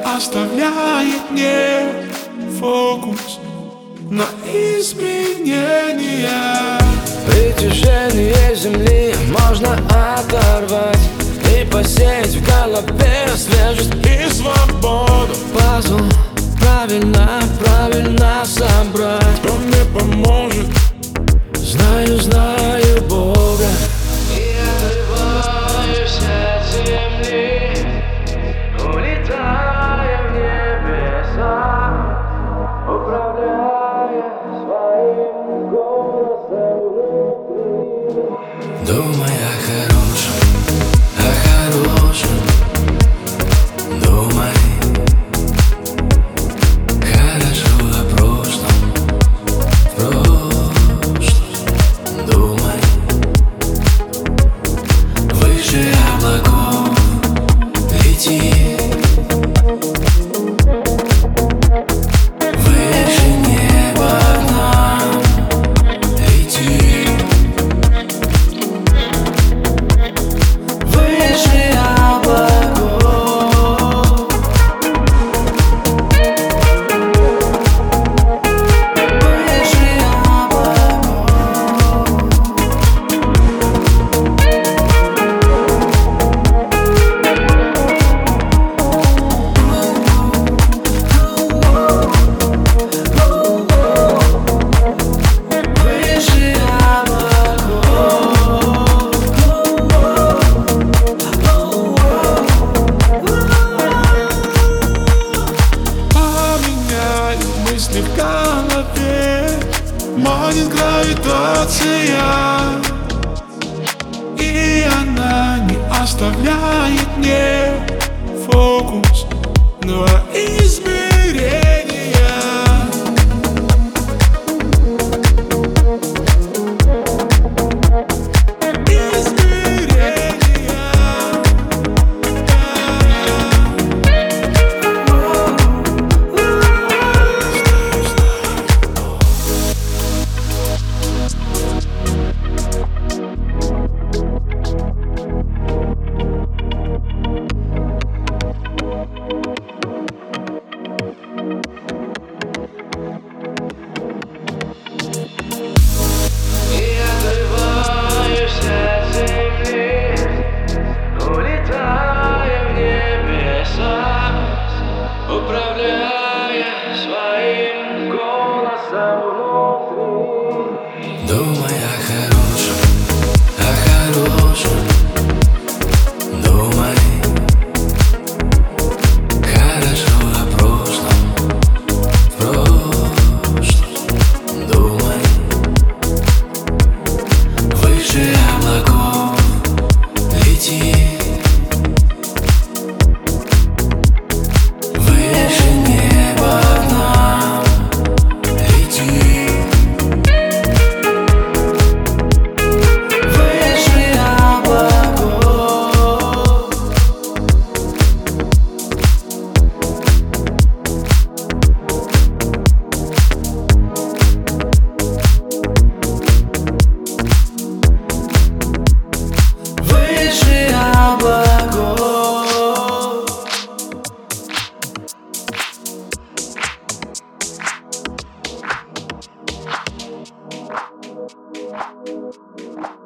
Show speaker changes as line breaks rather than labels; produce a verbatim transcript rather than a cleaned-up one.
оставляет мне фокус на изменения.
Притяжение земли можно оторвать и посеять в голове свежесть и свободу. Пазл правильно, правильно собрать.
Кто мне поможет?
Знаю, знаю Бога. И отрываюсь от земли, улетая в небеса, управляя своим голосом внутри. Думай о хорошем, о хорошем. Думай хорошо о прошлом, прошлом. Думай выше облаков, лети. Выше неба к нам лети. Выше облаков. Выше облаков. Выше
Поменяю мысли в голове, манит гравитация, и она не оставляет мне фокус на измерения. Думай о хорошем, о хорошем. Думай хорошо о прошлом, прошлом. Думай выше облаков лети. Выше неба к нам лети. We'll be right back.